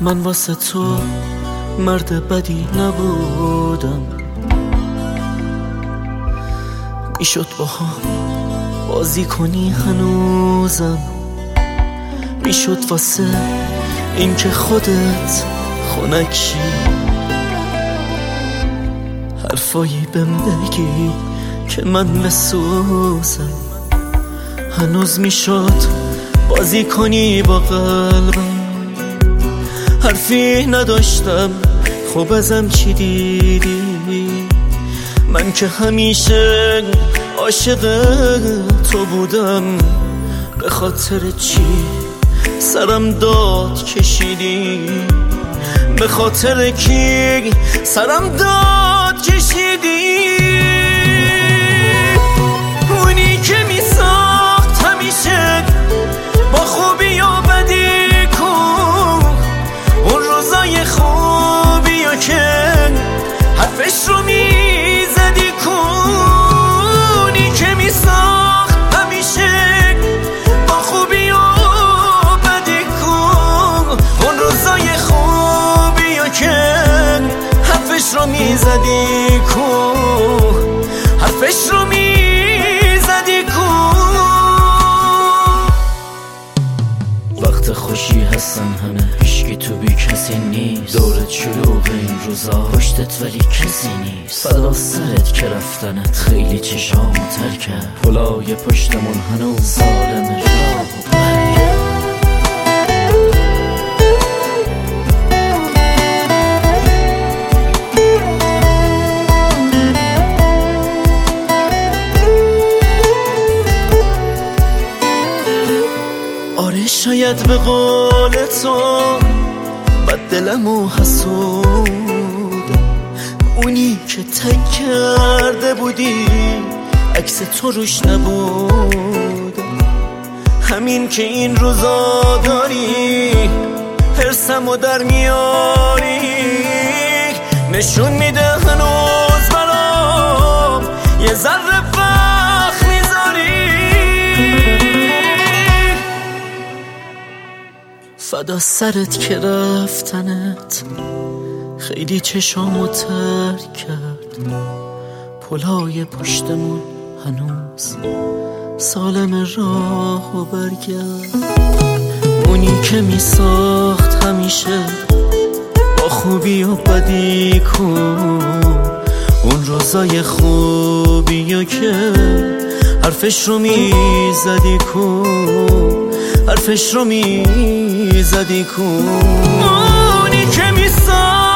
من واسه تو مرد بدی نبودم، میشد با هم بازی کنی هنوزم، میشد واسه این که خودت خنکشی حرفایی بهم بگی که من بسوزم، هنوز میشد بازی کنی با قلبم، حرفی نداشتم خب ازم چی دیدی؟ من که همیشه عاشق تو بودم، به خاطر چی سرم داد کشیدی؟ به خاطر کی سرم داد کشیدی؟ اونی که میساخت همیشه با خوبی و بدی کن، اون روزای خوبی و که حرفش رو میزدی کن، اونی که میساخت همیشه با خوبی و بدی کن، اون روزای خوبی و که حرفش رو میزدی کن، حرفش رو میزدی کن. وقت خوشی هستن همه، هیچکی تو بی کسی نیست، دورت شلوغ این روزا پشتت ولی کسی نیست، فدا سرت که رفتنت خیلی چشامو تر کرد، پلای پشتمون هنوز سالم راه و برگرد. آره شاید به قول تو بد دلم و حسودم، اونی که تک کرده بودی عکس تو روش نبودم، همین که این روزا داری حرسمو در میاری، نشون میده هنوز برام یه ذره وقت میذاری. فدا سرت که رفتنت خیلی چشامو تر کرد، پلای پشتمون هنوز سالم راه و برگرد. اونی که میساخت همیشه با خوبی و بدی کن، اون روزای خوبی و که حرفش رو میزدی کن، حرفش رو میزدی کن، اونی که میساخت